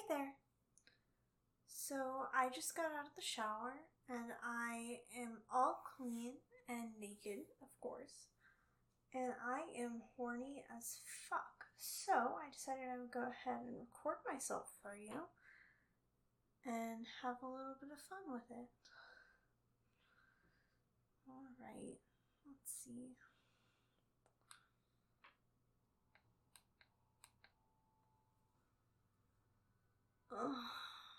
there. So I just got out of the shower and I am all clean and naked, of course. And I am horny as fuck. So I decided I would go ahead and record myself for you and have a little bit of fun with it. Alright, let's see. Oh.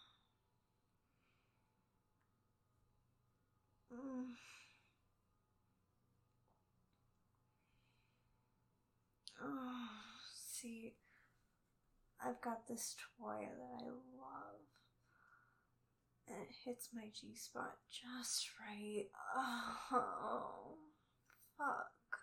Oh, see, I've got this toy that I love. And it hits my G-spot just right. Oh, fuck.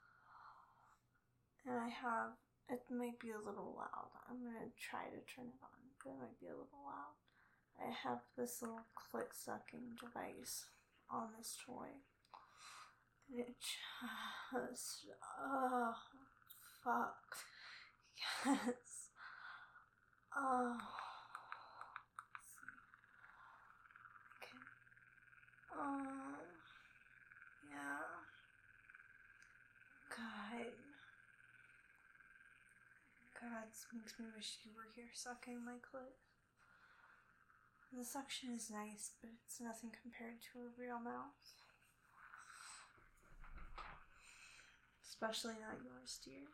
And it might be a little loud. I'm gonna try to turn it on, but it might be a little loud. I have this little clit sucking device on this toy. And it just, oh, fuck. Yes. Oh. Okay. Yeah. God, this makes me wish you were here sucking my clit. The suction is nice, but it's nothing compared to a real mouth. Especially not yours, dear.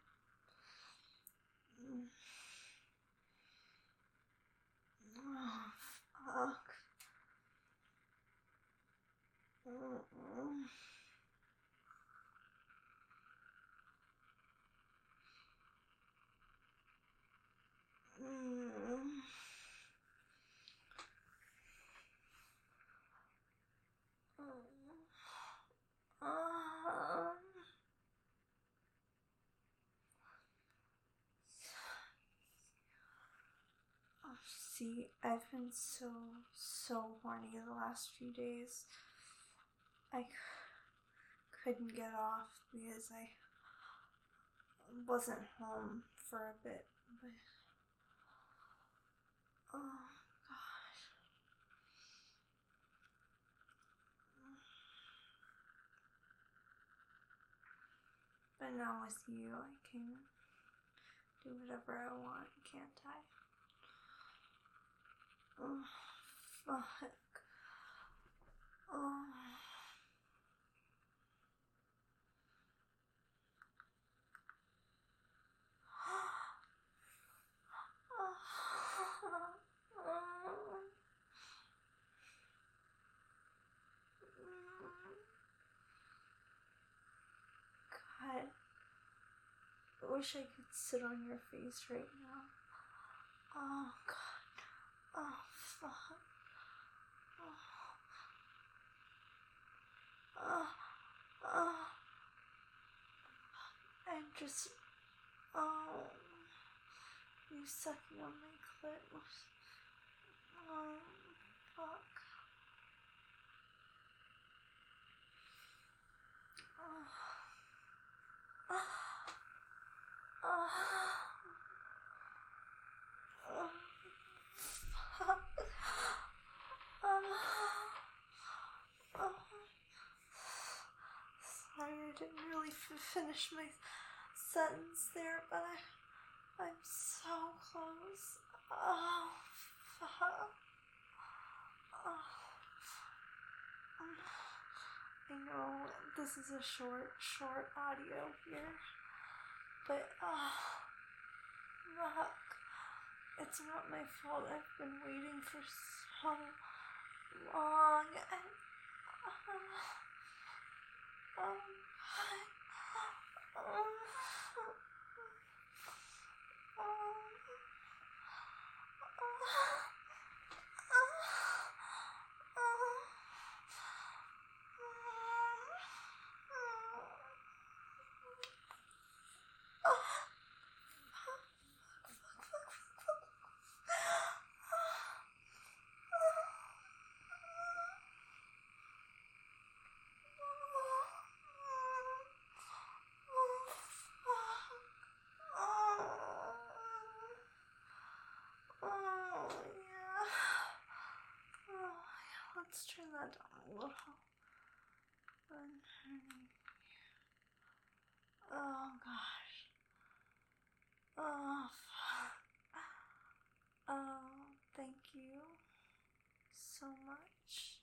Oh, fuck. See, I've been so horny the last few days. I couldn't get off because I wasn't home for a bit, but oh gosh. But now with you, I can do whatever I want, can't I? Oh, fuck. Oh. God, I wish I could sit on your face right now. Oh, God. Oh, fuck. I'm just, you sucking on my clit was, fuck. Sorry, I didn't really finish my sentence there, but I'm so close. Oh, fuck. I know this is a short audio here, but fuck. It's not my fault. I've been waiting for so long. Let's turn that down a little. Oh gosh. Oh, thank you so much.